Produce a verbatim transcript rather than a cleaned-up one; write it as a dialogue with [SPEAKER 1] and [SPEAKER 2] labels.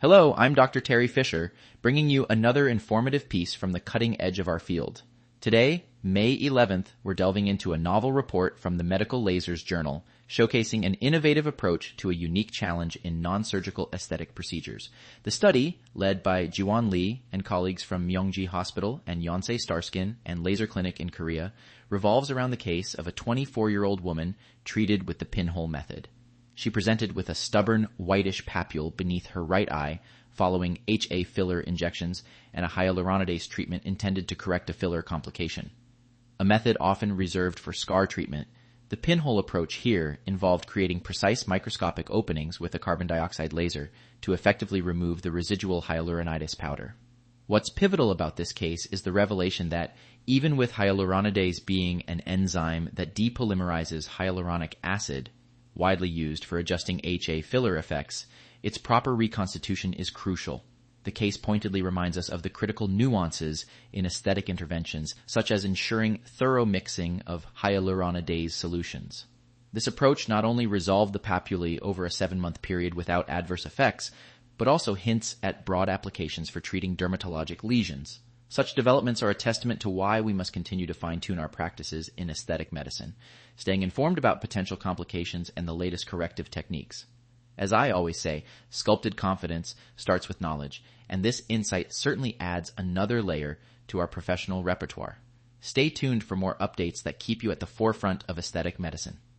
[SPEAKER 1] Hello, I'm Doctor Terry Fisher, bringing you another informative piece from the cutting edge of our field. Today, May eleventh, we're delving into a novel report from the Medical Lasers Journal, showcasing an innovative approach to a unique challenge in non-surgical aesthetic procedures. The study, led by Jiwon Lee and colleagues from Myeongji Hospital and Yonsei Starskin and Laser Clinic in Korea, revolves around the case of a twenty-four-year-old woman treated with the pinhole method. She presented with a stubborn, whitish papule beneath her right eye following H A filler injections and a hyaluronidase treatment intended to correct a filler complication. A method often reserved for scar treatment, the pinhole approach here involved creating precise microscopic openings with a carbon dioxide laser to effectively remove the residual hyaluronidase powder. What's pivotal about this case is the revelation that even with hyaluronidase being an enzyme that depolymerizes hyaluronic acid, widely used for adjusting H A filler effects, its proper reconstitution is crucial. The case pointedly reminds us of the critical nuances in aesthetic interventions, such as ensuring thorough mixing of hyaluronidase solutions. This approach not only resolved the papulae over a seven-month period without adverse effects, but also hints at broad applications for treating dermatologic lesions. Such developments are a testament to why we must continue to fine-tune our practices in aesthetic medicine, staying informed about potential complications and the latest corrective techniques. As I always say, sculpted confidence starts with knowledge, and this insight certainly adds another layer to our professional repertoire. Stay tuned for more updates that keep you at the forefront of aesthetic medicine.